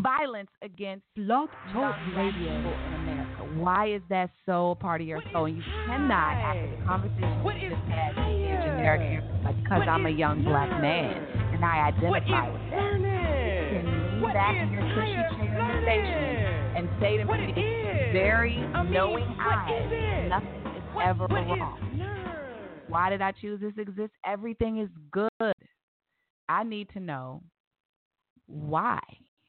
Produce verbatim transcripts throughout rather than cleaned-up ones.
violence against Blog Talk Radio in America. Why is that so a part of your soul? And you cannot, after the conversation we just had, give me a generic answer like, because I'm a young black man and I identify with that. Can you lean back in your cushy chair station and say to me, very knowing eyes, nothing is ever wrong. Why did I choose this exist? Everything is good. I need to know why.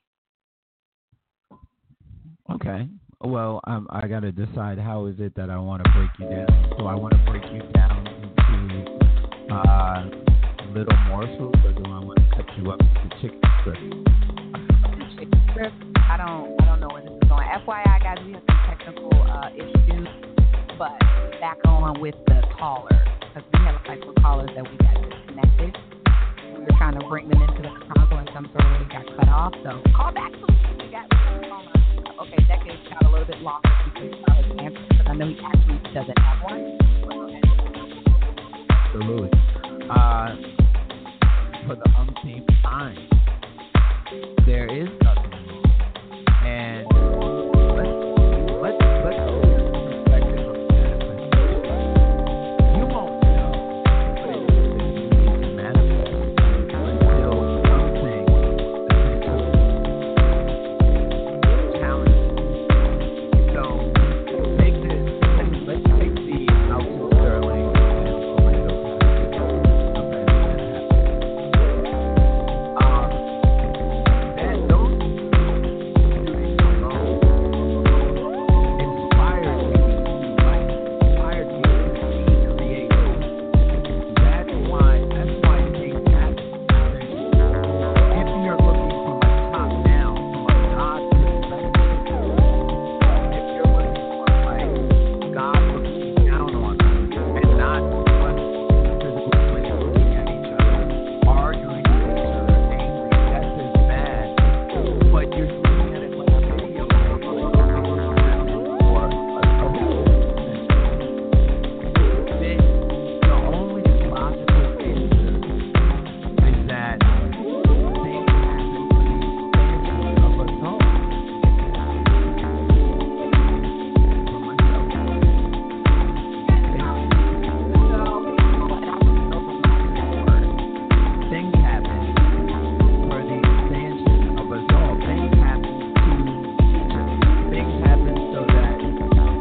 Okay. Well, um, I got to decide how is it that I want to break you down. So I want to break you down into uh, little morsels, or do I want to cut you up into chicken strips? Chicken strips? I don't, I don't know where this is going. F Y I, guys, we have some technical uh, issues, but back on with the caller, because we have like some callers that we got disconnected. We were trying to bring them into the console and some sort of way got cut off. So call back, please. We got okay, that gave Chad a little bit lost if you could tell his answer, because I know he actually doesn't have one. Absolutely. Uh, for the umpteenth time, there is nothing wrong. And let's, let's, let's go to the perspective of manifestation. You won't know what it is that you need to manifest until something challenges. So take this, let's, let's take the Alton Sterling and Orlando Um, that those shootings alone inspired me to like, inspired me to be creative. That's why, that's why things happen. If you're looking from a top down, from a God perspective, if you're looking from like God looking down on us and not us physical twins looking at each other, arguing with each other, angry, that's as bad. But you're looking at it like a video game or a then the only logical answer is that things happen for the expansion of us all. For myself. Things happen for the expansion of us all. Things happen to things happen so that we can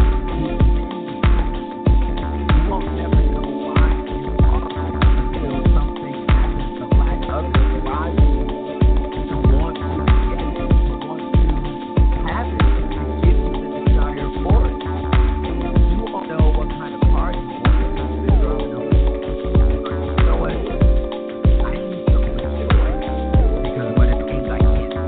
you won't never know why you are until something happens to lack of it, drive you to want to get it, to want to have it, to give you the desire for it. You won't know what kind of party you want to sit around and you know what? I need something to do it because when it means I can't see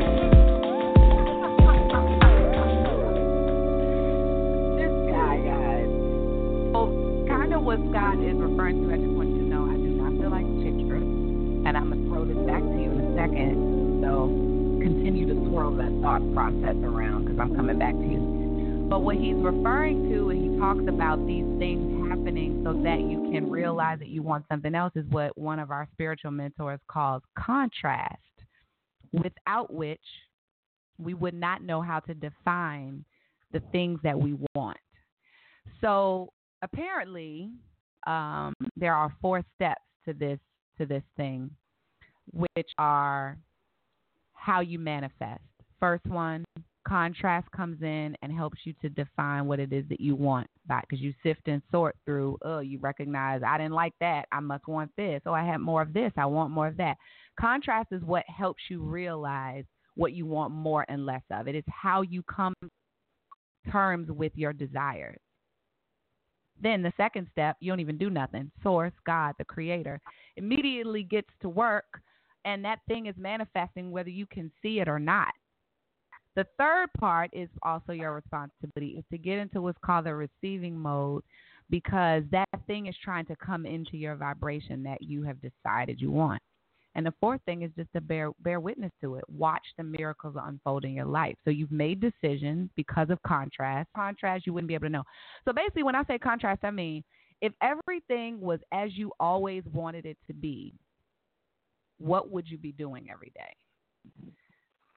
This guy, guys. Well, kind of what Scott is referring to, I just want you to know I do not feel like chicken strips, and I'm going to throw this back to you in a second. So continue to swirl that thought process around because I'm coming back to you. But what he's referring to when he talks about these things happening so that you can realize that you want something else is what one of our spiritual mentors calls contrast, without which we would not know how to define the things that we want. So apparently, um, there are four steps to this to this thing, which are how you manifest. First one, contrast comes in and helps you to define what it is that you want, because you sift and sort through. Oh, you recognize I didn't like that. I must want this. Oh, I have more of this. I want more of that. Contrast is what helps you realize what you want more and less of. It is how you come to terms with your desires. Then the second step, you don't even do nothing. Source, God, the creator, immediately gets to work, and that thing is manifesting whether you can see it or not. The third part is also your responsibility, is to get into what's called the receiving mode, because that thing is trying to come into your vibration that you have decided you want. And the fourth thing is just to bear bear witness to it. Watch the miracles unfold in your life. So you've made decisions because of contrast. Contrast, you wouldn't be able to know. So basically, when I say contrast, I mean if everything was as you always wanted it to be, what would you be doing every day?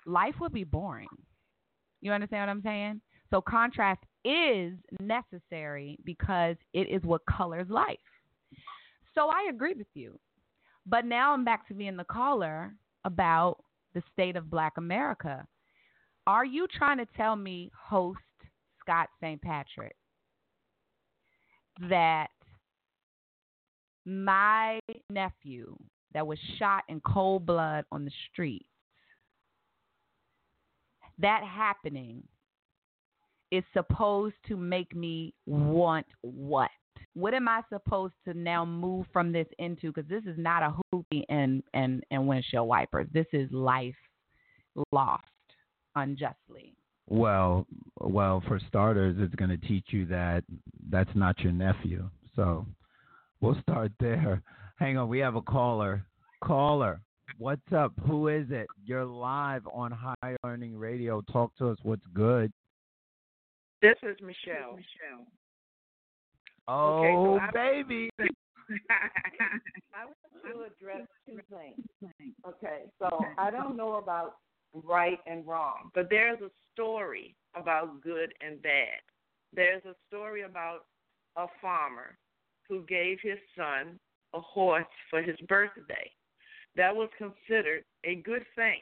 life would be boring. You understand what I'm saying? So contrast is necessary because it is what colors life. So I agree with you. But now I'm back to being the caller about the state of Black America. Are you trying to tell me, host Scott Saint Patrick, that my nephew that was shot in cold blood on the street, that happening is supposed to make me want what? What am I supposed to now move from this into? Because this is not a hoopty and, and, and windshield wipers. This is life lost unjustly. Well, well, for starters, it's going to teach you that that's not your nephew. So we'll start there. Hang on, we have a caller. Caller, what's up? Who is it? You're live on High Learning Radio. Talk to us. What's good? This is Michelle. Michelle. Oh, okay, so baby. I want to address two things. Okay, so I don't know about right and wrong, but there's a story about good and bad. There's a story about a farmer who gave his son a horse for his birthday. That was considered a good thing.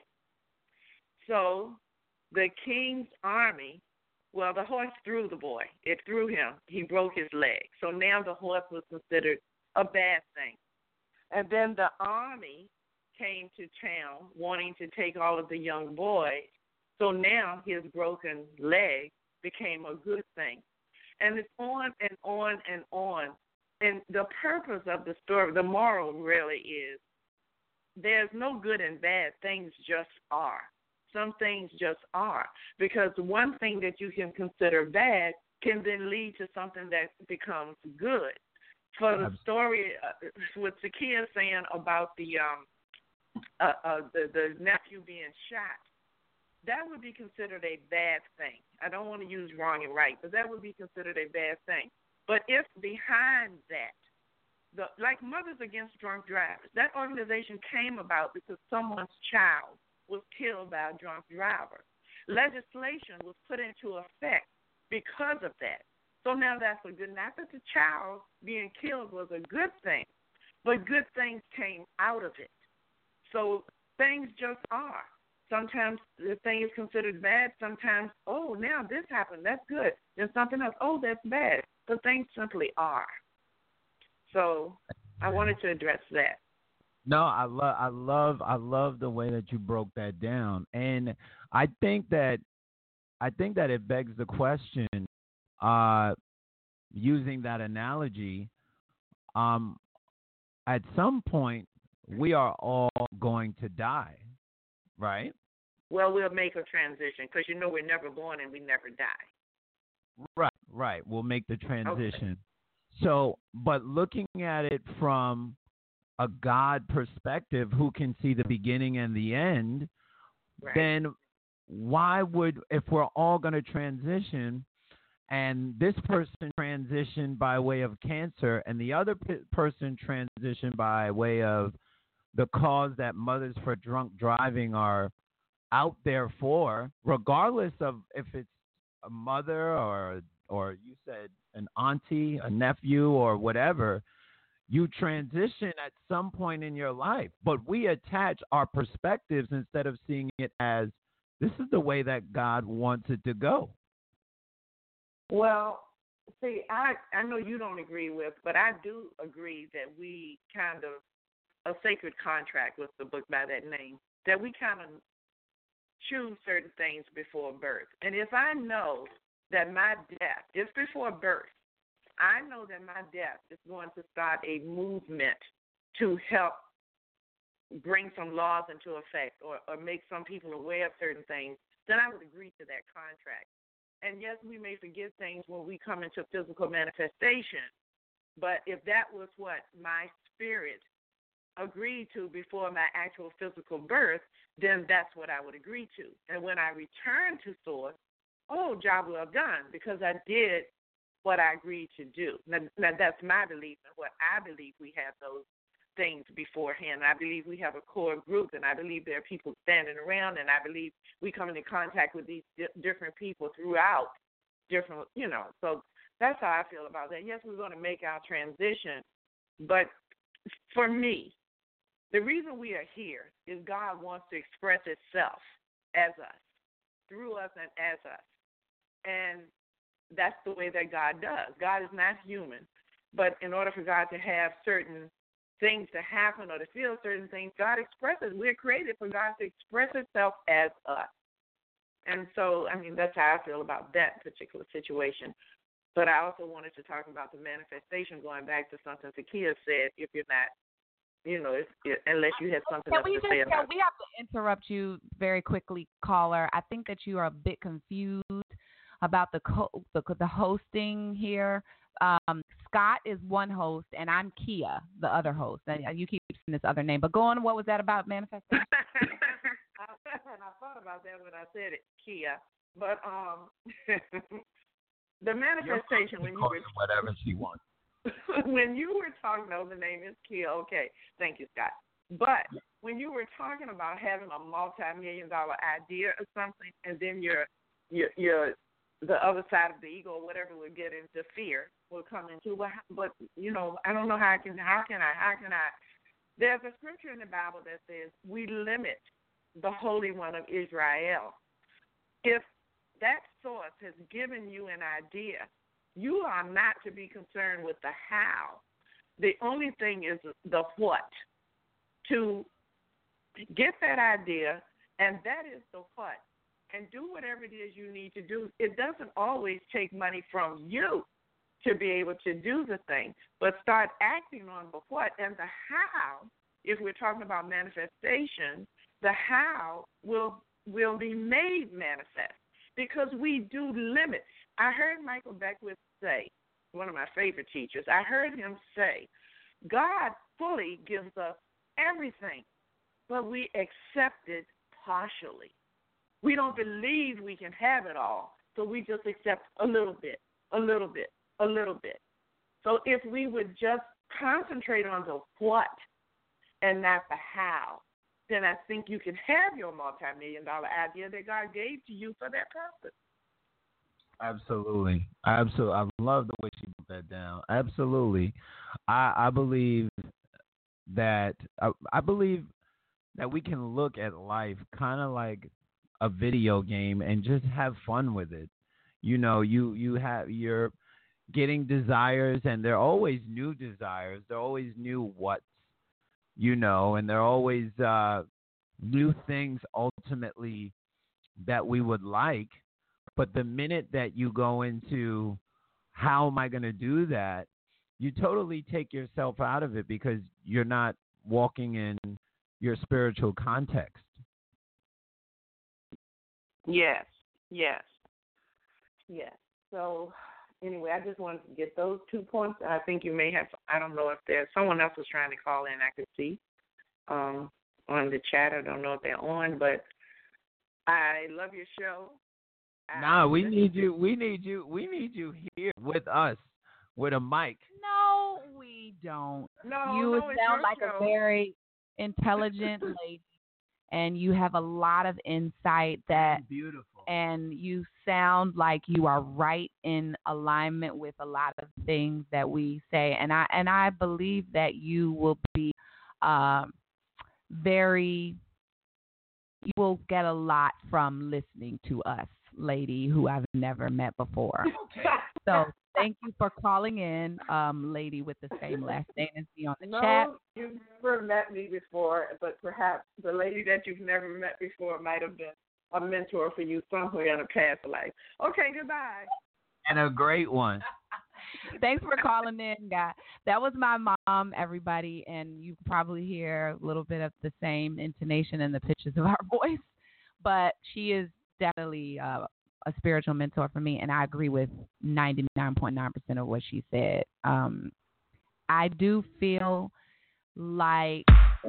So the king's army, well, the horse threw the boy. It threw him. He broke his leg. So now the horse was considered a bad thing. And then the army came to town wanting to take all of the young boys. So now his broken leg became a good thing. And it's on and on and on. And the purpose of the story, the moral really is, there's no good and bad. Things just are. Some things just are. Because one thing that you can consider bad can then lead to something that becomes good. For the story, uh, with Zakiya saying about the, um, uh, uh, the the nephew being shot, that would be considered a bad thing. I don't want to use wrong and right, but that would be considered a bad thing. But if behind that, the like Mothers Against Drunk Drivers, that organization came about because someone's child was killed by a drunk driver. Legislation was put into effect because of that. So now that's a good, not that the child being killed was a good thing, but good things came out of it. So things just are. Sometimes the thing is considered bad. Sometimes, oh, now this happened. That's good. Then something else, oh, that's bad. But things simply are. So I wanted to address that. No, I love, I love, I love the way that you broke that down, and I think that, I think that it begs the question, uh, using that analogy, um, at some point we are all going to die, right? Well, we'll make a transition because you know we're never born and we never die. Right, right. We'll make the transition. Okay. So, but looking at it from a God perspective who can see the beginning and the end, right, then why would, if we're all going to transition and this person transitioned by way of cancer and the other p- person transitioned by way of the cause that Mothers for Drunk Driving are out there for, regardless of if it's a mother or, or you said an auntie, a nephew, or whatever, you transition at some point in your life. But we attach our perspectives instead of seeing it as this is the way that God wants it to go. Well, see, I, I know you don't agree with, but I do agree that we kind of, a sacred contract was the book by that name, that we kind of choose certain things before birth. And if I know that my death is before birth, I know that my death is going to start a movement to help bring some laws into effect or, or make some people aware of certain things, then I would agree to that contract. And yes, we may forget things when we come into physical manifestation, but if that was what my spirit agreed to before my actual physical birth, then that's what I would agree to. And when I return to Source, oh, job well done, because I did what I agreed to do. Now, now that's my belief, and what I believe we have those things beforehand. I believe we have a core group, and I believe there are people standing around, and I believe we come into contact with these di- different people throughout different, you know. So that's how I feel about that. Yes, we're going to make our transition, but for me, the reason we are here is God wants to express itself as us, through us and as us. And that's the way that God does. God is not human, but in order for God to have certain things to happen or to feel certain things, God expresses. We're created for God to express itself as us. And so, I mean, that's how I feel about that particular situation. But I also wanted to talk about the manifestation, going back to something Zakia said, if you're not, you know, if, if, unless you had something Can else we to just, say about can we have to interrupt you very quickly, caller? I think that you are a bit confused about the co- the, the hosting here. Um, Scott is one host, and I'm Kia, the other host. And you keep saying this other name. But go on, what was that about manifestation? And I thought about that when I said it, Kia. But um, the manifestation, when you were whatever she wants. when you were talking, no, the name is Kia. Okay, thank you, Scott. But when you were talking about having a multi-million dollar idea or something, and then your your your the other side of the ego, or whatever, will get into fear, will come into. Well, but you know, I don't know how I can. How can I? How can I? There's a scripture in the Bible that says we limit the Holy One of Israel. If that source has given you an idea, you are not to be concerned with the how. The only thing is the what. To get that idea, and that is the what. And do whatever it is you need to do. It doesn't always take money from you to be able to do the thing, but start acting on the what and the how. If we're talking about manifestation, the how will will be made manifest, because we do limit. I heard Michael Beckwith say, one of my favorite teachers, I heard him say, God fully gives us everything, but we accept it partially. We don't believe we can have it all, so we just accept a little bit, a little bit, a little bit. So if we would just concentrate on the what and not the how, then I think you can have your multi-million dollar idea that God gave to you for that purpose. Absolutely. Absolutely. I love the way she put that down. Absolutely. I, I believe that I, I believe that we can look at life kind of like a video game and just have fun with it. You know, you, you have you're getting desires, and they're always new desires. They're always new what's, you know, and they're always uh, new things ultimately that we would like. But the minute that you go into how am I going to do that, you totally take yourself out of it because you're not walking in your spiritual context. Yes, yes, yes. So anyway, I just wanted to get those two points. I think you may have, I don't know if there's someone else was trying to call in, I could see um, on the chat. I don't know if they're on, but I love your show. Nah, we need you. We need you. We need you here with us with a mic. No, we don't. No, you no, sound like show. a very intelligent lady, and you have a lot of insight that beautiful. And you sound like you are right in alignment with a lot of things that we say, and I and I believe that you will be uh, very. You will get a lot from listening to us, lady who I've never met before. Okay. So thank you for calling in, um, lady with the same last name as me on the no, chat. You've never met me before, but perhaps the lady that you've never met before might have been a mentor for you somewhere in a past life. Okay, goodbye. And a great one. Thanks for calling in, guy. That was my mom, everybody, and you probably hear a little bit of the same intonation in the pitches of our voice, but she is definitely uh, a spiritual mentor for me, and I agree with ninety-nine point nine percent of what she said. Um, I do feel like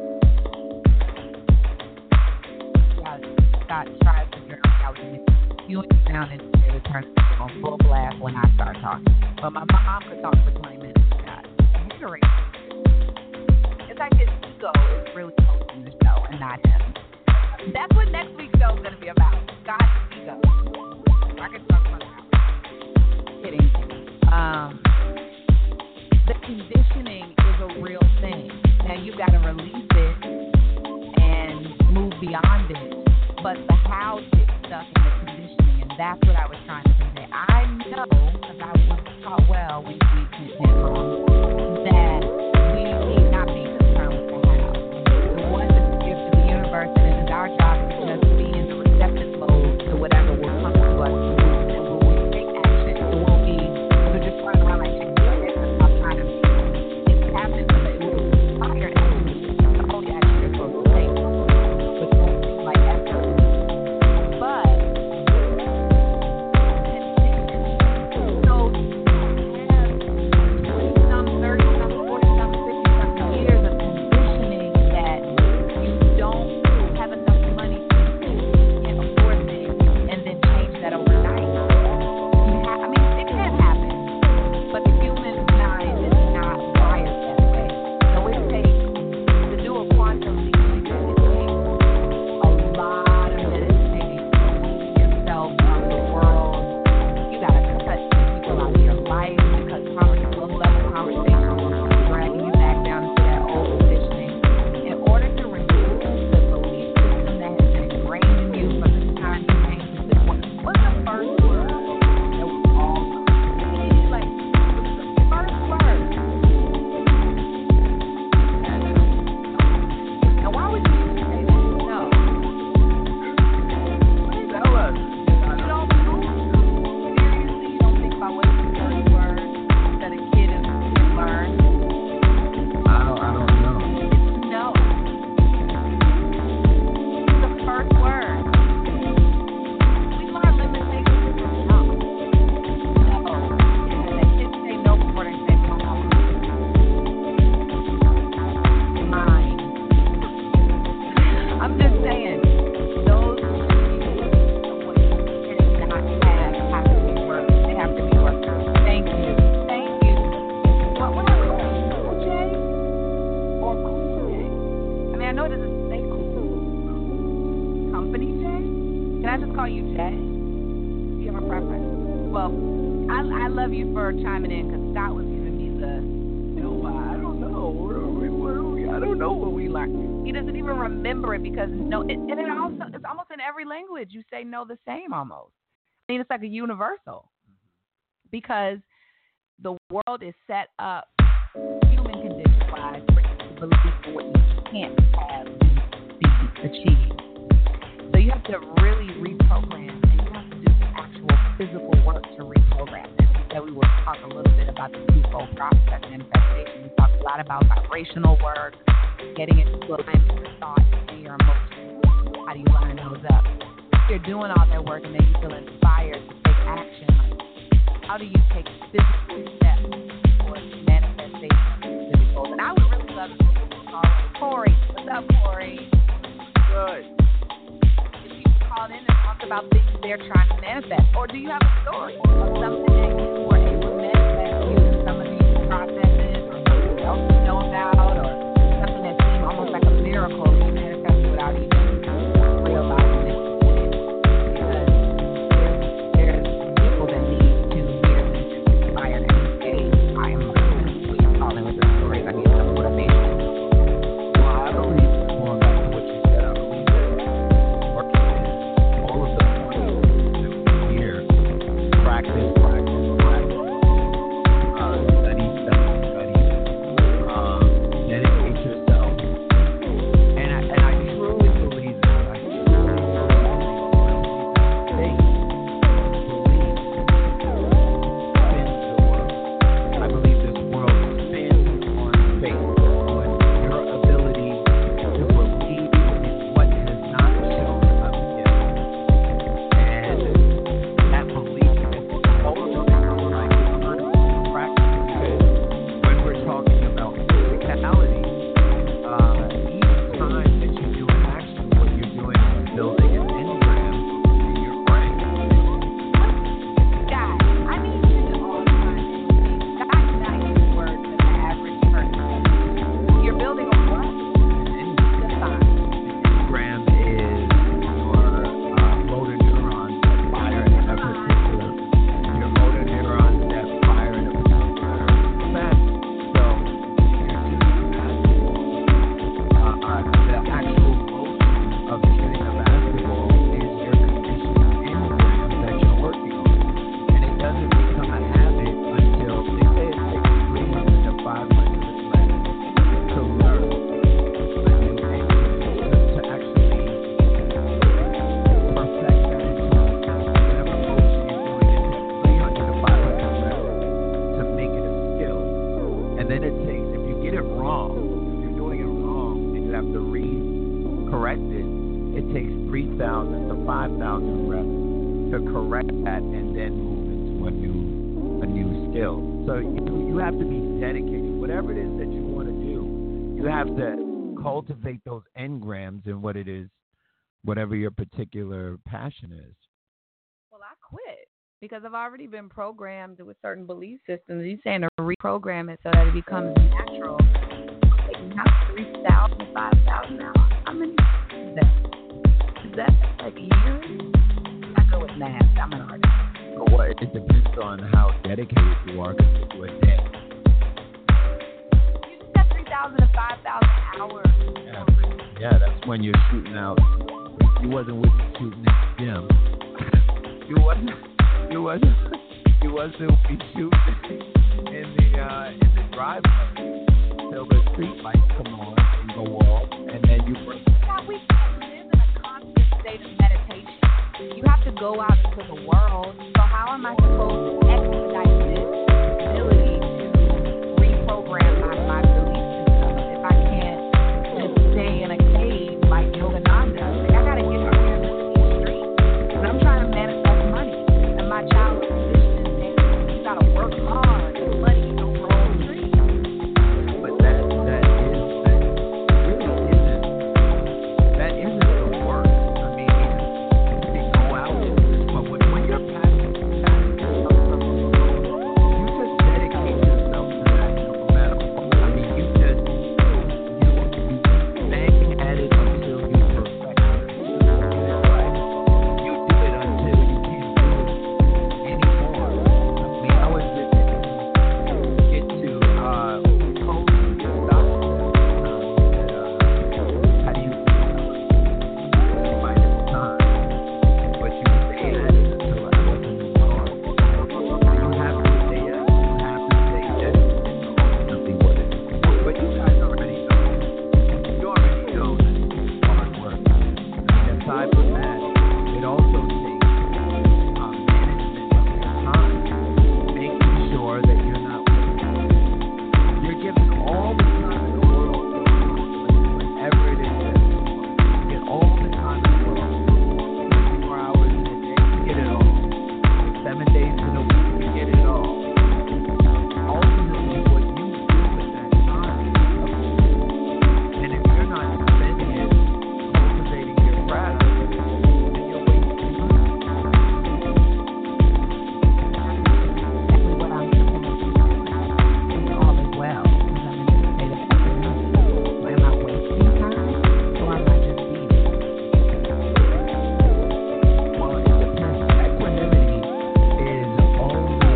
Scott tried to figure out how to you and sound and it turns on full blast when I start talking. But my mom could talk for twenty minutes, Scott. It's like his ego is really hosting the show and not him. That's what next week's show is going to be about. Scott's ego. I can talk about that. Kidding. Um, the conditioning is a real thing. Now you got to release it and move beyond it. But the how gets stuck in the conditioning, and that's what I was trying to convey. I know, because I was taught well when we went home, that we need not be concerned with the how. The one that's a gift to the universe, and it is our job to just be in the receptive mode to whatever will come to us. And when we take action, it won't be, we're just running around like chicken nuggets and stop trying to make it happen, so that it will inspire action. The whole action is supposed to take, which won't seem like effort. But you say no the same almost. I mean, it's like a universal because the world is set up human condition wise for you to believe what you can't have be achieved. So you have to really reprogram, and you have to do some actual physical work to reprogram this. So we will talk a little bit about the twofold process manifestation. We talk a lot about vibrational work, getting into alignment with thoughts and your emotions. How do you line those up? You're doing all that work and then you feel inspired to take action. Like, how do you take physical steps towards manifestation of specific goals? And I would really love to call Corey. What's up, Corey? Good. If you called in and talked about things they're trying to manifest, or do you have a story of something that you were able to manifest using some of these processes, or something else you know about, or something that seemed almost like a miracle you manifested without even realizing it? Practice, practice, practice. five thousand reps to correct that and then move into a new a new skill. So you you have to be dedicated. Whatever it is that you want to do, you have to cultivate those engrams in what it is, whatever your particular passion is. Well, I quit because I've already been programmed with certain belief systems. He's saying to reprogram it so that it becomes natural. Like, not three thousand, five thousand hours. How many is that? Is that like a year? I go with math. I'm an artist. Well, it depends on how dedicated you are to a day. You just got three thousand to five thousand hours. Yeah. yeah, that's when you're shooting out. You wasn't with me shooting at the gym. You wasn't. You wasn't. You wasn't with me shooting in the uh, in the driveway till the street lights come on and go off, and then you bring. Yeah, we can't live in a constant state of meditation. You have to go out into the world. So how am I supposed to expedite this ability to reprogram my, my belief system if I can't just stay in a cave like Yogananda? Like, I gotta get out here and look at these streets. Because I'm trying to manifest money. And my child's position is saying, you gotta work hard and money don't roll trees. But that that is that really isn't that isn't the work. I mean, you go out, but when, when you're passionate, you just dedicate yourself to that no matter what. I mean, you just you you bang at it until you perfect it. You get it right. You do it until you can't do it anymore. I mean, I was just get to uh coach the doctor. Uh, how do you feel by this time? But you stay at it until I wasn't involved. You have to stay at it. You have to stay dedicated to ultimately what it is. But you guys already know. You already know that it's hard work. I mean, aside from that, it also takes um, management of your time, making sure that you're not you're given all the time in the world to accomplish whatever it is that you want. You get all the time in the world, twenty-four hours in a day, you get it all. Seven days in a week, you get it all. Ultimately, what you do with that time is up to you. And if you're not spending it cultivating your craft, then you're wasting time. Exactly what I'm supposed to do. And all is well. Because I'm in a state of equanimity. So am I wasting time? Or am I just being? Well, it depends. Equanimity is only,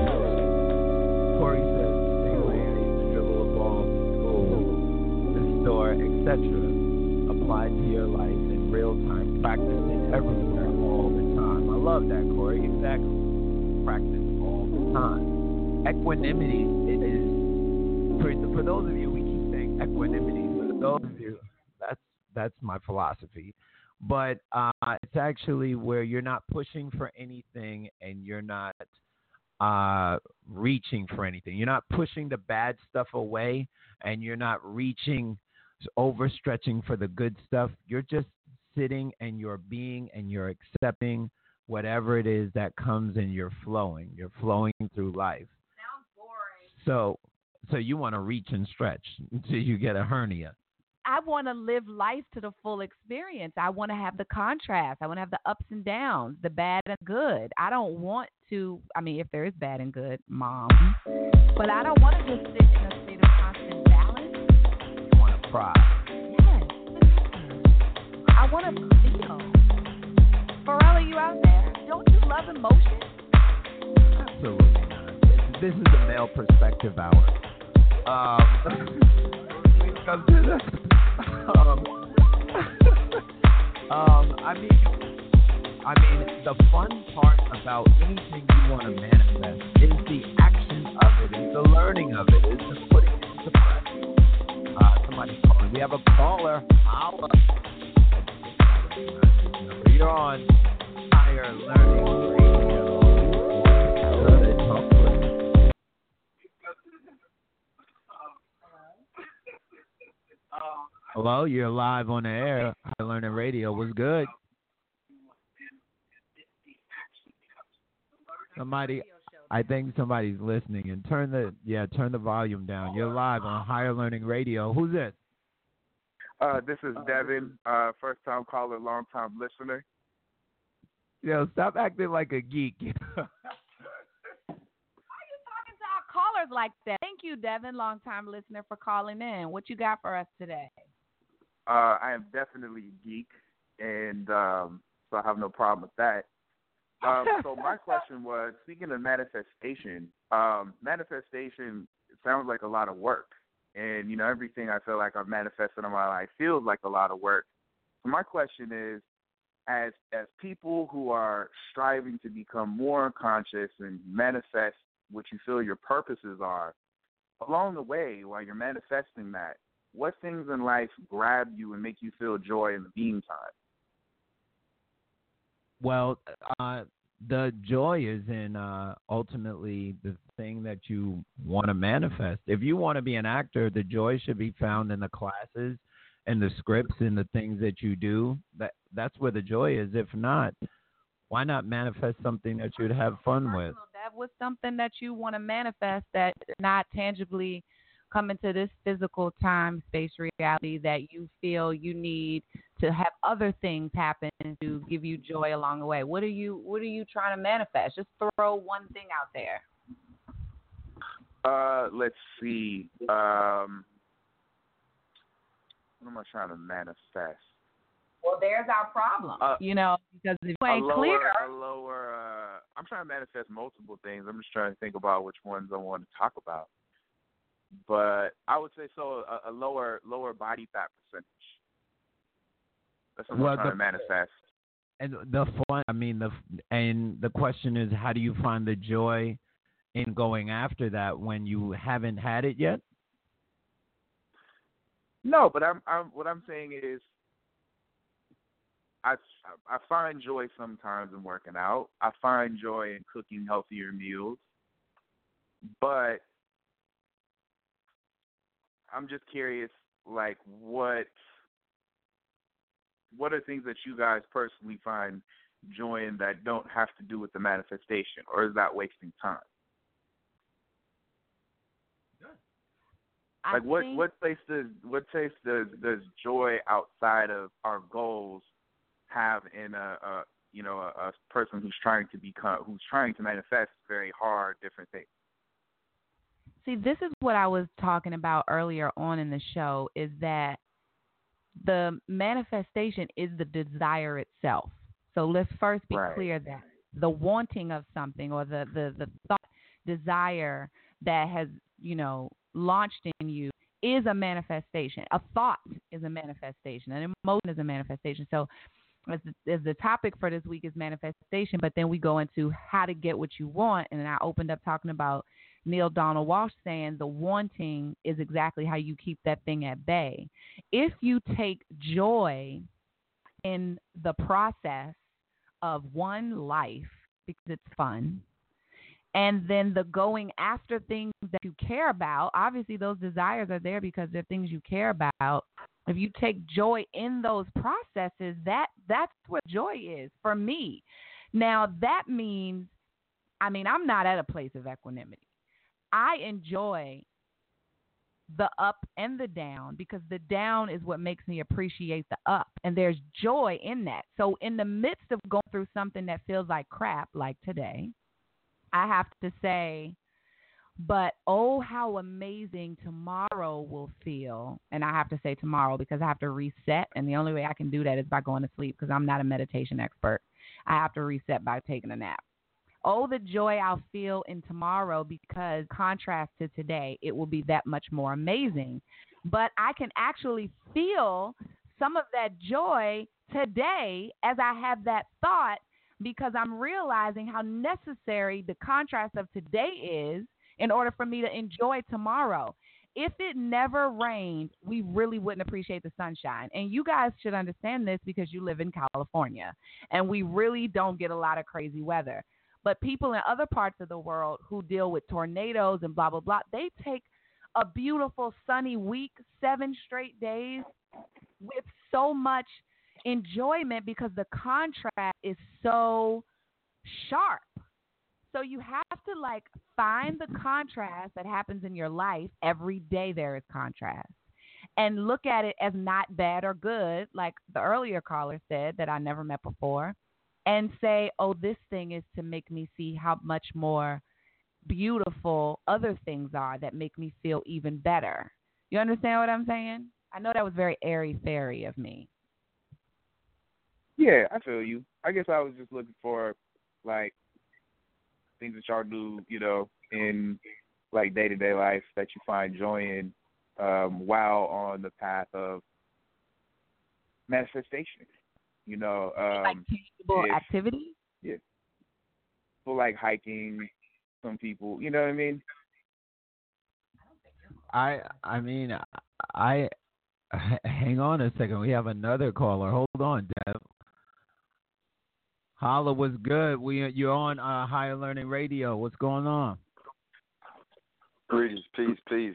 Corey says, the same way I used to dribble a ball to school, the store, et cetera, applied to your life in real time, practicing everywhere all the time. I love that, Corey. Exactly. Practice all the time. Equanimity is, for, for those of you, we keep saying equanimity. For those of you, that's that's my philosophy. But uh, it's actually where you're not pushing for anything and you're not uh, reaching for anything. You're not pushing the bad stuff away and you're not reaching, overstretching for the good stuff. You're just sitting and you're being and you're accepting whatever it is that comes and you're flowing. You're flowing through life. Sounds boring. So, so you want to reach and stretch until you get a hernia. I want to live life to the full experience. I want to have the contrast. I want to have the ups and downs, the bad and good. I don't want to, I mean, if there is bad and good, mom. But I don't want to just sit in a state of constant balance. You want to cry. Yes. I want to feel. Pharrell, you out there? Don't you love emotion? Absolutely not. This is a male perspective hour. Um, because um, um, I mean, I mean, the fun part about anything you want to manifest is the action of it, is the learning of it, is the putting it into practice. Uh, somebody's calling. We have a caller. Holla. You're on Higher Learning Radio. Good. Talk to us. Hello, you're live on the air. Higher Learning Radio was good. Somebody, I think somebody's listening. And turn the yeah, turn the volume down. You're live on Higher Learning Radio. Who's this? Uh, this is Devin, uh, first time caller, long time listener. Yo, stop acting like a geek. Why are you talking to our callers like that? Thank you, Devin, long time listener, for calling in. What you got for us today? Uh, I am definitely a geek, and um, so I have no problem with that. Um, so my question was, speaking of manifestation, um, manifestation sounds like a lot of work. And, you know, everything I feel like I've manifested in my life feels like a lot of work. So my question is, as as people who are striving to become more conscious and manifest what you feel your purposes are, along the way, while you're manifesting that, what things in life grab you and make you feel joy in the meantime? Well, uh, the joy is in uh, ultimately the thing that you want to manifest. If you want to be an actor, the joy should be found in the classes and the scripts and the things that you do. That that's where the joy is. If not, why not manifest something that you'd have fun with? That was something that you want to manifest that not tangibly come into this physical time space reality that you feel you need to have other things happen to give you joy along the way. What are you what are you trying to manifest? Just throw one thing out there. Uh, let's see. Um, what am I trying to manifest? Well, there's our problem. Uh, you know, because if you ain't a lower, clear. A lower, uh, I'm trying to manifest multiple things. I'm just trying to think about which ones I want to talk about. But I would say so a, a lower lower body fat percentage. That's what well, I'm trying the, to manifest. And the fun, I mean, the and the question is, how do you find the joy in going after that when you haven't had it yet? No, but I'm, I'm what I'm saying is, I I find joy sometimes in working out. I find joy in cooking healthier meals, but I'm just curious, like, what what are things that you guys personally find joy in that don't have to do with the manifestation, or is that wasting time? I like, what think, what place does what place does does joy outside of our goals have in a, a you know a, a person who's trying to become who's trying to manifest very hard different things? See, this is what I was talking about earlier on in the show, is that the manifestation is the desire itself. So let's first be right. clear that the wanting of something, or the, the, the thought, desire that has, you know, launched in you is a manifestation. A thought is a manifestation. An emotion is a manifestation. So as the, as the topic for this week is manifestation, but then we go into how to get what you want. And then I opened up talking about Neil Donald Walsh saying the wanting is exactly how you keep that thing at bay. If you take joy in the process of one life because it's fun, and then the going after things that you care about, obviously those desires are there because they're things you care about. If you take joy in those processes, that that's what joy is for me. Now, that means, I mean, I'm not at a place of equanimity. I enjoy the up and the down because the down is what makes me appreciate the up, and there's joy in that. So in the midst of going through something that feels like crap, like today, I have to say, but oh, how amazing tomorrow will feel. And I have to say tomorrow because I have to reset, and the only way I can do that is by going to sleep because I'm not a meditation expert. I have to reset by taking a nap. Oh, the joy I'll feel in tomorrow because contrast to today, it will be that much more amazing. But I can actually feel some of that joy today as I have that thought because I'm realizing how necessary the contrast of today is in order for me to enjoy tomorrow. If it never rained, we really wouldn't appreciate the sunshine. And you guys should understand this because you live in California, and we really don't get a lot of crazy weather. But people in other parts of the world who deal with tornadoes and blah, blah, blah, they take a beautiful sunny week, seven straight days with so much enjoyment because the contrast is so sharp. So you have to like find the contrast that happens in your life. Every day there is contrast. And look at it as not bad or good, like the earlier caller said that I never met before, and say, oh, this thing is to make me see how much more beautiful other things are that make me feel even better. You understand what I'm saying? I know that was very airy-fairy of me. Yeah, I feel you. I guess I was just looking for, like, things that y'all do, you know, in, like, day-to-day life that you find joy in um, while on the path of manifestation. You know, um, like tangible if, activity? Yeah. People like hiking, some people, you know what I mean? I I mean I hang on a second. We have another caller. Hold on, Dev. Holla was good. We you're on uh, Higher Learning Radio. What's going on? Greetings, peace, peace.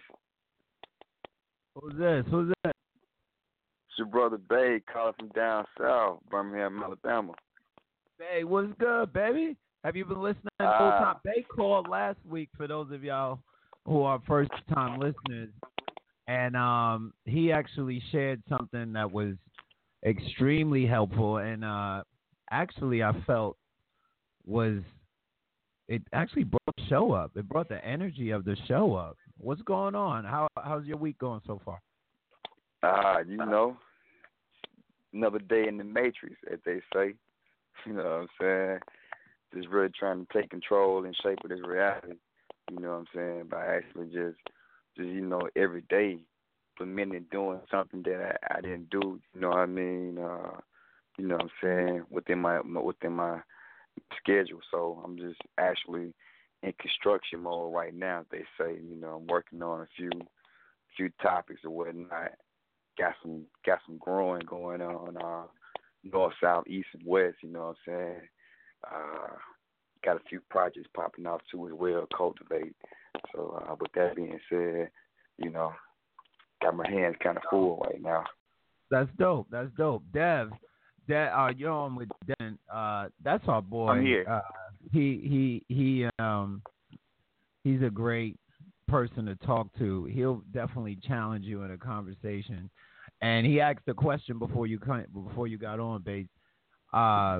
Who's this? Who's this? It's your brother Bay calling from down south, Birmingham, Alabama. Bay, what's good, baby? Have you been listening to Uh, Old Time? Bay called last week for those of y'all who are first time listeners. And um, he actually shared something that was extremely helpful and uh, actually I felt was it actually brought the show up. It brought the energy of the show up. What's going on? How how's your week going so far? Uh, you know, another day in the Matrix, as they say. You know what I'm saying? Just really trying to take control and shape of this reality. You know what I'm saying? By actually just, just you know, every day, implementing doing something that I, I didn't do. You know what I mean? Uh, you know what I'm saying? Within my within my schedule. So I'm just actually in construction mode right now. They say, you know, I'm working on a few few topics or whatnot. Got some got some growing going on, uh, north, south, east, and west. You know what I'm saying? Uh, got a few projects popping off too as well. Cultivate. So uh, with that being said, you know, got my hands kind of full right now. That's dope. That's dope. Dev, Dev, uh, you're on with Devin. Uh, that's our boy. I'm here. Uh, he he he. Um, he's a great person to talk to. He'll definitely challenge you in a conversation. And he asked the question before you before you got on, Bates. Uh,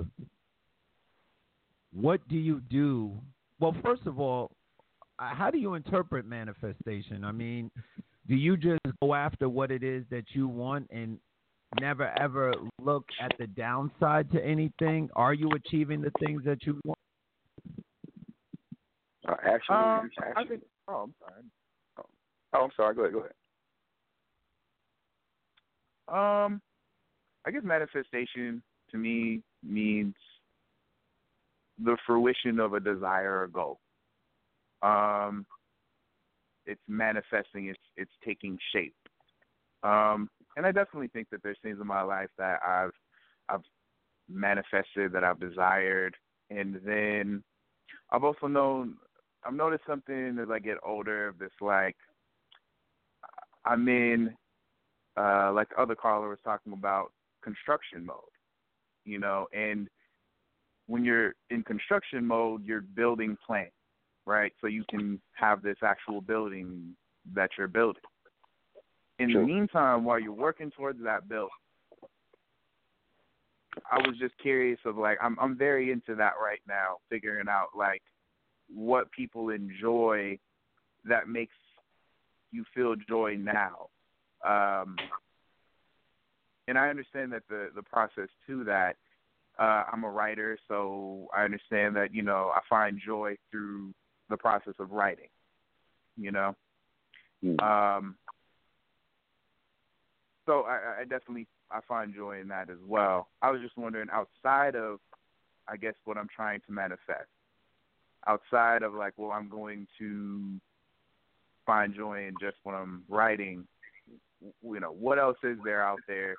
what do you do? Well, first of all, how do you interpret manifestation? I mean, do you just go after what it is that you want and never ever look at the downside to anything? Are you achieving the things that you want? Uh, actually, Um, actually, I think. Oh, I'm sorry. oh, I'm sorry. Go ahead. Go ahead. Um, I guess manifestation to me means the fruition of a desire or goal. Um, it's manifesting. It's it's taking shape. Um, and I definitely think that there's things in my life that I've I've manifested, that I've desired, and then I've also known I've noticed something as I get older. This like I'm in. Uh, like the other caller was talking about, construction mode, you know, and when you're in construction mode, you're building plans, right? So you can have this actual building that you're building. In Sure. the meantime, while you're working towards that build, I was just curious of like, I'm I'm very into that right now, figuring out like what people enjoy that makes you feel joy now. Um, and I understand that the, the process to that, uh, I'm a writer, so I understand that, you know, I find joy through the process of writing, you know. Mm. Um, so I, I definitely, I find joy in that as well. I was just wondering, outside of, I guess, what I'm trying to manifest, outside of like, well, I'm going to find joy in just when I'm writing, you know, what else is there out there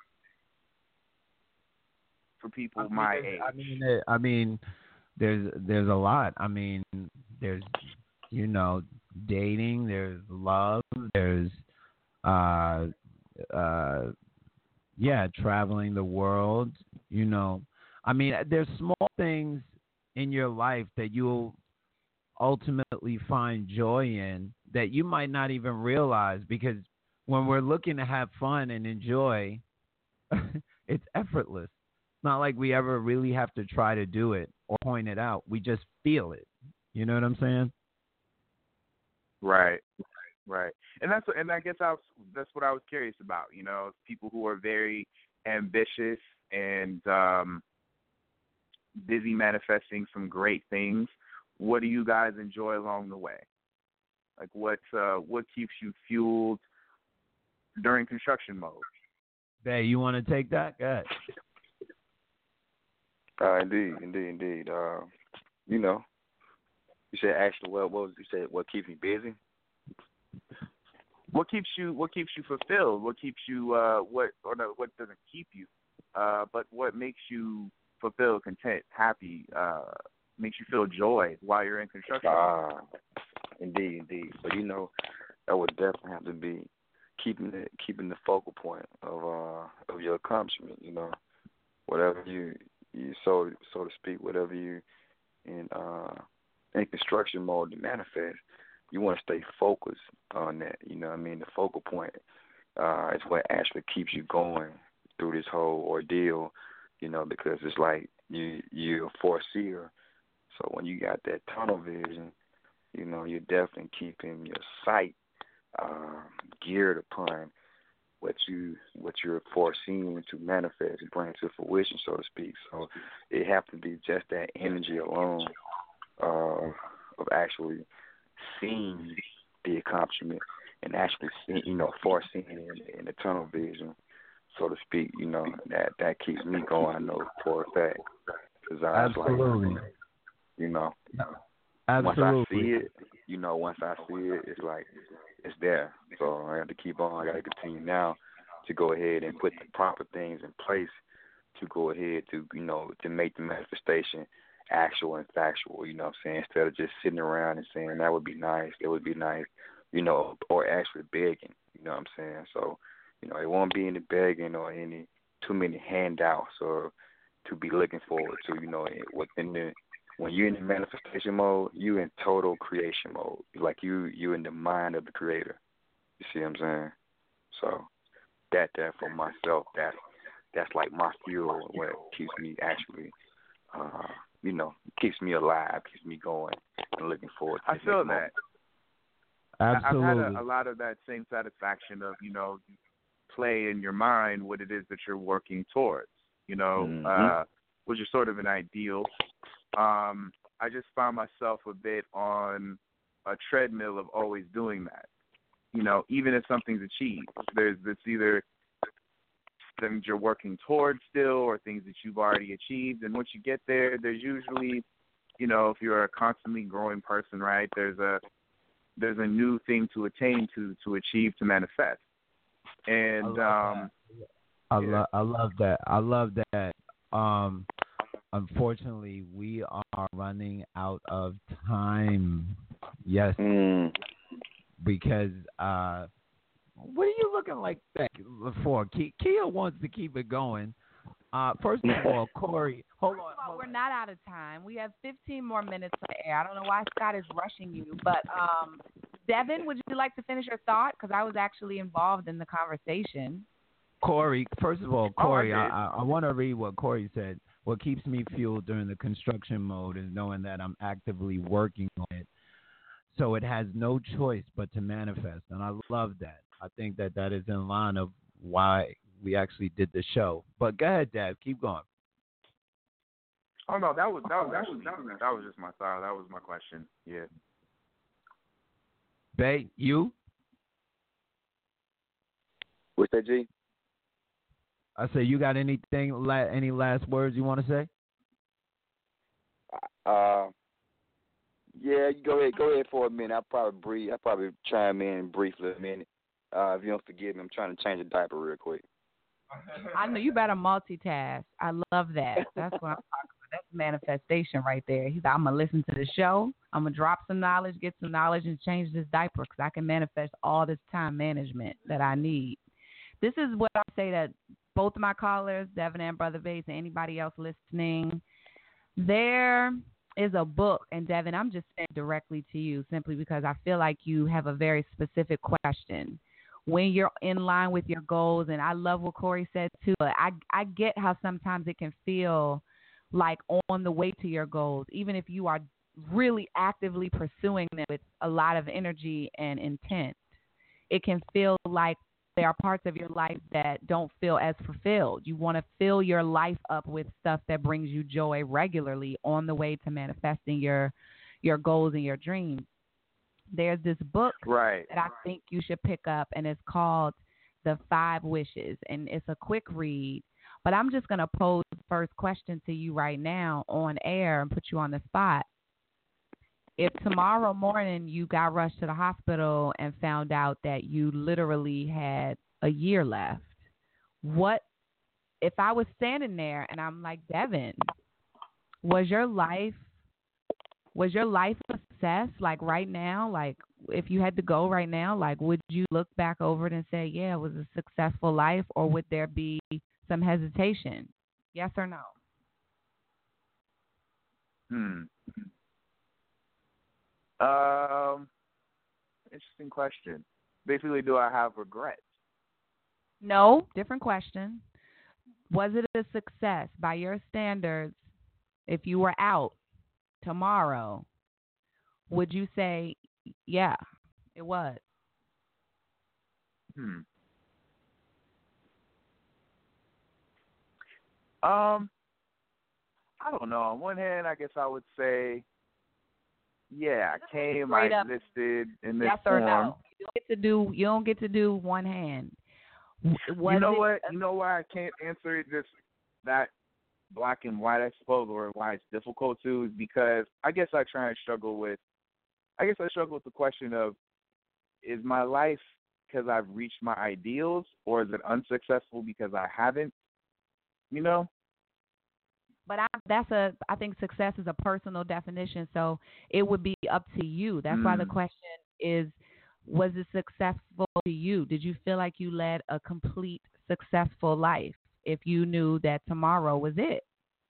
for people I mean, my there's- age? I mean, there- I mean, there's there's a lot. I mean, there's you know, dating. There's love. There's uh uh yeah, traveling the world. You know, I mean, there's small things in your life that you'll ultimately find joy in that you might not even realize, because when we're looking to have fun and enjoy, it's effortless. It's not like we ever really have to try to do it or point it out. We just feel it. You know what I'm saying? Right, right. And that's and I guess I was, that's what I was curious about. You know, people who are very ambitious and um, busy manifesting some great things. What do you guys enjoy along the way? Like what uh, what keeps you fueled during construction mode? Bay, you want to take that? Go ahead. Uh, indeed, indeed, indeed. Uh, you know, you said actually, what, what was you said? What keeps me busy? What keeps you What keeps you fulfilled? What keeps you uh, what or no, what doesn't keep you? Uh, but what makes you fulfilled, content, happy? Uh, makes you feel joy while you're in construction? Ah, indeed, indeed. But you know, that would definitely have to be keeping the keeping the focal point of uh of your accomplishment. You know, whatever you you so so to speak, whatever you in uh in construction mode to manifest, you want to stay focused on that. You know what I mean? The focal point uh, is what actually keeps you going through this whole ordeal, you know, because it's like you, you're a foreseer. So when you got that tunnel vision, you know, you're definitely keeping your sight uh, geared upon what you what you're foreseeing to manifest, bring to fruition, so to speak. So it have to be just that energy alone uh, of actually seeing the accomplishment and actually seeing, you know, foreseeing it in, in the tunnel vision, so to speak. You know, that that keeps me going. I know for a fact. Cause I Absolutely. Like, you know, Absolutely. once I see it, you know, once I see it, it's like it's there. So I have to keep on. I got to continue now to go ahead and put the proper things in place to go ahead to, you know, to make the manifestation actual and factual, you know what I'm saying, instead of just sitting around and saying that would be nice, it would be nice, you know, or actually begging, you know what I'm saying. So, you know, it won't be any begging or any too many handouts or to be looking forward to, you know, within the when you're in the manifestation mode, you're in total creation mode. Like you, you're in the mind of the creator. You see what I'm saying? So that, that for myself, that's that's like my fuel. What keeps me actually, uh, you know, keeps me alive, keeps me going, and looking forward to I feel that. Moment. Absolutely. I've had a, a lot of that same satisfaction of, you know, you play in your mind what it is that you're working towards, you know, mm-hmm. uh, which is sort of an ideal. Um, I just found myself a bit on a treadmill of always doing that. You know, even if something's achieved, there's it's either things you're working towards still or things that you've already achieved. And once you get there, there's usually, you know, if you're a constantly growing person, right, there's a there's a new thing to attain to, to achieve, to manifest. And I um, I, yeah. lo- I love that. I love that. Um, unfortunately, we are running out of time. Yes, Mm. because uh, what are you looking like that for? Ke- Kia wants to keep it going. Uh, first of all, Corey, hold on. Hold We're on. not out of time. We have fifteen more minutes to air. I don't know why Scott is rushing you, but um, Devin, would you like to finish your thought? Because I was actually involved in the conversation. Corey, first of all, Corey, Oh, I I, did. I, I want to read what Corey said. What keeps me fueled during the construction mode is knowing that I'm actively working on it. So it has no choice but to manifest. And I love that. I think that that is in line of why we actually did the show. But go ahead, Dad. Keep going. Oh no, that was that was actually that was just my thought. That was my question. Yeah. Bay, you? What's that, G? I say, you got anything, la- any last words you want to say? Uh, yeah, you go ahead, go ahead for a minute. I'll probably breathe. I'll probably chime in briefly a minute. Uh, if you don't forgive me, I'm trying to change a diaper real quick. I know you better multitask. I love that. That's what I'm talking about. That's manifestation right there. He's like, I'm going to listen to the show. I'm going to drop some knowledge, get some knowledge, and change this diaper because I can manifest all this time management that I need. This is what I say that both of my callers, Devin and Brother Bates, and anybody else listening, there is a book, and Devin, I'm just saying directly to you simply because I feel like you have a very specific question. When you're in line with your goals, and I love what Corey said too, but I, I get how sometimes it can feel like on the way to your goals, even if you are really actively pursuing them with a lot of energy and intent, it can feel like there are parts of your life that don't feel as fulfilled. You want to fill your life up with stuff that brings you joy regularly on the way to manifesting your your goals and your dreams. There's this book right. that I think you should pick up, and it's called The Five Wishes, and it's a quick read. But I'm just going to pose the first question to you right now on air and put you on the spot. If tomorrow morning you got rushed to the hospital and found out that you literally had a year left, what if I was standing there and I'm like, Devin, was your life was your life a success? Like right now, like if you had to go right now, like would you look back over it and say, yeah, it was a successful life, or would there be some hesitation? Yes or no? Hmm. Um, interesting question. Basically, do I have regrets? No, different question. Was it a success by your standards? If you were out tomorrow, would you say, yeah, it was? Hmm. Um, I don't know. On one hand, I guess I would say, yeah, I came, I existed in this yes form. Or no. You don't get to do. You don't get to do one hand. Was you know it, what? You know why I can't answer it just that black and white, I suppose, or why it's difficult to, is because I guess I try and struggle with. I guess I struggle with the question of, is my life because I've reached my ideals, or is it unsuccessful because I haven't? You know. But I, that's a. I think success is a personal definition, so it would be up to you. That's mm. why the question is, was it successful to you? Did you feel like you led a complete successful life if you knew that tomorrow was it?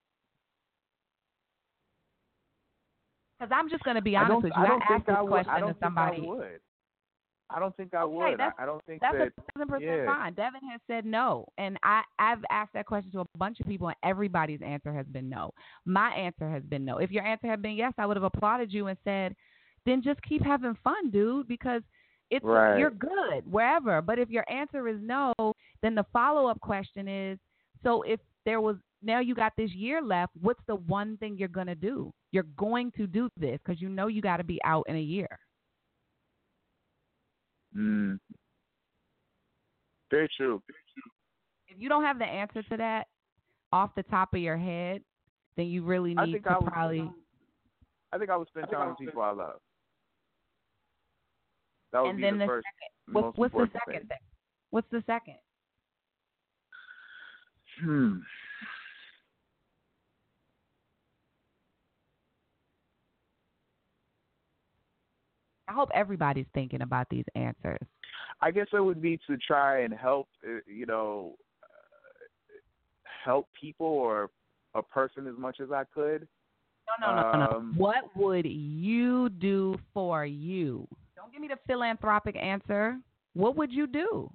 Because I'm just going to be honest with you. I, I asked this I question I don't to somebody. Think I would. I don't think I okay, would. That's, I, I don't think that's that. That's a thousand percent yeah. fine. Devin has said no, and I I've asked that question to a bunch of people, and everybody's answer has been no. My answer has been no. If your answer had been yes, I would have applauded you and said, then just keep having fun, dude, because it's right. you're good wherever. But if your answer is no, then the follow up question is, so if there was now you got this year left, what's the one thing you're gonna do? You're going to do this because you know you got to be out in a year. Mm. Very true. If you don't have the answer to that off the top of your head, then you really need I think to I would, probably. I think I would spend time with people I love. That would and be then the, the first. Second, what's, what's the second thing. thing? What's the second? Hmm. I hope everybody's thinking about these answers. I guess it would be to try and help, you know, uh, help people or a person as much as I could. No, no, no, um, no. What would you do for you? Don't give me the philanthropic answer. What would you do?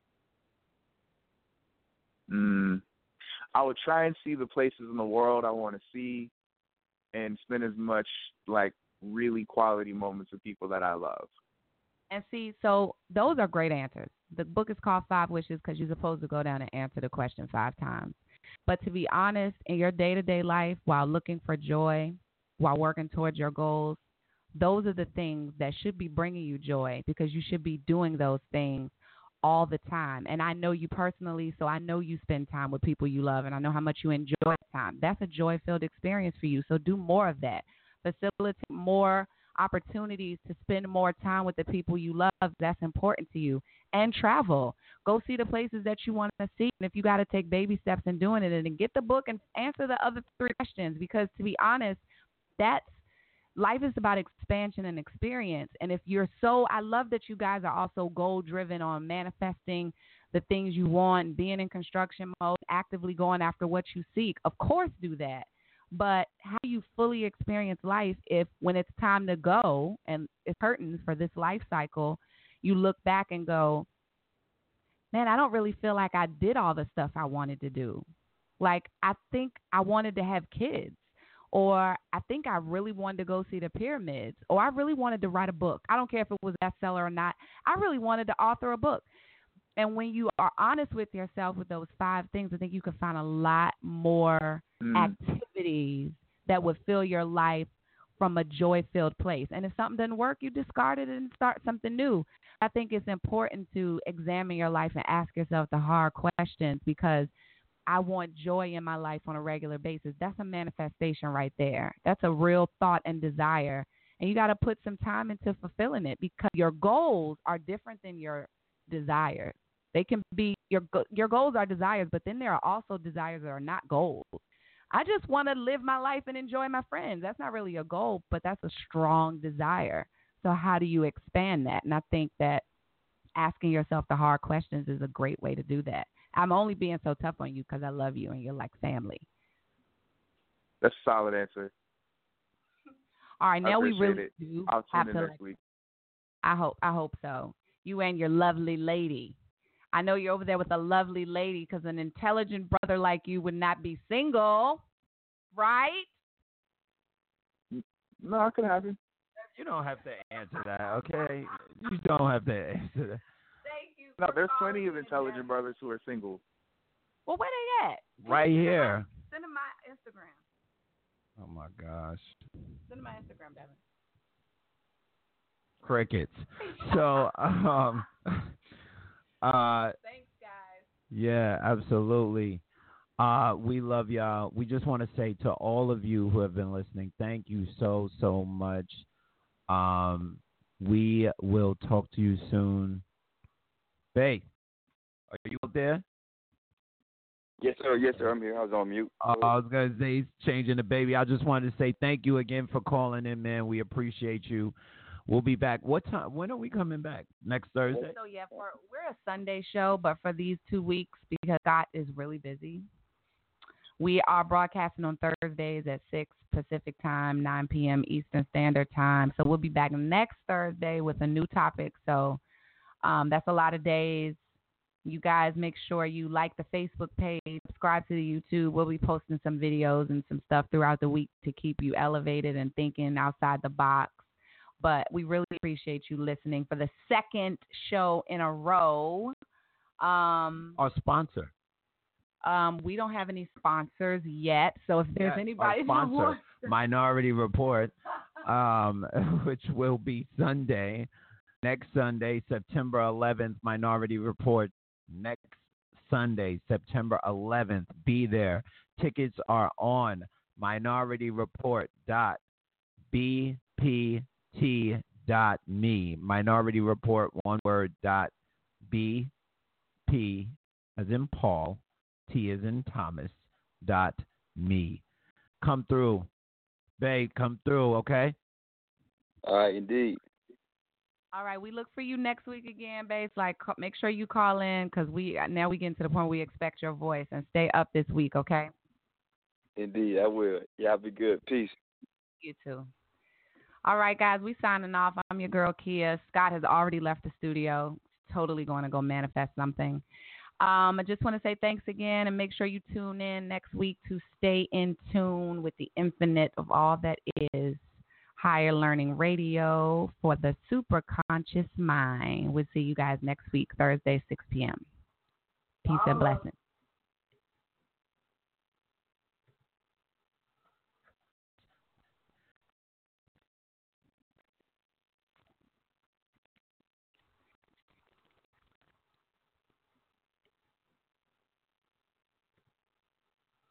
Mm, I would try and see the places in the world I want to see and spend as much, like, really quality moments with people that I love. And see, so those are great answers. The book is called Five Wishes because you're supposed to go down and answer the question five times. But to be honest, in your day-to-day life, while looking for joy, while working towards your goals, those are the things that should be bringing you joy because you should be doing those things all the time. And I know you personally, so I know you spend time with people you love, and I know how much you enjoy time. That's a joy-filled experience for you, so do more of that. Facilitate more opportunities to spend more time with the people you love. That's important to you. And travel. Go see the places that you want to see. And if you got to take baby steps in doing it, and then get the book and answer the other three questions. Because to be honest, that's life is about expansion and experience. And if you're so, I love that you guys are also goal driven on manifesting the things you want, being in construction mode, actively going after what you seek. Of course, do that. But how do you fully experience life if when it's time to go and it's curtains for this life cycle, you look back and go, man, I don't really feel like I did all the stuff I wanted to do. Like, I think I wanted to have kids, or I think I really wanted to go see the pyramids, or I really wanted to write a book. I don't care if it was a bestseller or not. I really wanted to author a book. And when you are honest with yourself with those five things, I think you can find a lot more mm. activities that would fill your life from a joy-filled place. And if something doesn't work, you discard it and start something new. I think it's important to examine your life and ask yourself the hard questions, because I want joy in my life on a regular basis. That's a manifestation right there. That's a real thought and desire. And you got to put some time into fulfilling it, because your goals are different than your desires. They can be, your your goals are desires, but then there are also desires that are not goals. I just want to live my life and enjoy my friends. That's not really a goal, but that's a strong desire. So how do you expand that? And I think that asking yourself the hard questions is a great way to do that. I'm only being so tough on you because I love you and you're like family. That's a solid answer. All right, now we really it. do I'll have tune to. in next week. I hope. I hope so. You and your lovely lady. I know you're over there with a lovely lady, because an intelligent brother like you would not be single, right? No, I can have you. You don't have to answer that, okay? You don't have to answer that. Thank you. No, there's plenty of intelligent brothers who are single. Well, where they at? Right here. Send them my Instagram. Oh, my gosh. Send them my Instagram, Devin. Crickets. So, um, uh, thanks, guys. Yeah, absolutely. Uh, we love y'all. We just want to say to all of you who have been listening, thank you so, so much. Um, we will talk to you soon. Faye, are you up there? Yes, sir. Yes, sir. I'm here. I was on mute. Uh, I was going to say he's changing the baby. I just wanted to say thank you again for calling in, man. We appreciate you. We'll be back. What time? When are we coming back? Next Thursday? So, yeah, for, we're a Sunday show, but for these two weeks, because Scott is really busy, we are broadcasting on Thursdays at six Pacific time, nine p.m. Eastern Standard Time. So we'll be back next Thursday with a new topic. So um, that's a lot of days. You guys make sure you like the Facebook page, subscribe to the YouTube. We'll be posting some videos and some stuff throughout the week to keep you elevated and thinking outside the box. But we really appreciate you listening for the second show in a row. Um, Our sponsor. Um, we don't have any sponsors yet, so if there's yeah, anybody our sponsor, who wants Minority Report, um, which will be Sunday, next Sunday, September eleventh, Minority Report, next Sunday, September eleventh, be there. Tickets are on minority report dot b p t dot me, Minority Report, one word, dot b p, as in Paul, T as in Thomas, dot me. Come through. Babe, come through, okay? All right, indeed. All right, we look for you next week again, babe. Like, make sure you call in, because we now we getting to the point where we expect your voice, and stay up this week, okay? Indeed, I will. Y'all be good. Peace. You too. All right, guys, we signing off. I'm your girl, Kia. Scott has already left the studio. Totally going to go manifest something. Um, I just want to say thanks again, and make sure you tune in next week to stay in tune with the infinite of all that is Higher Learning Radio for the super conscious mind. We'll see you guys next week, Thursday, six p.m. Peace and blessings.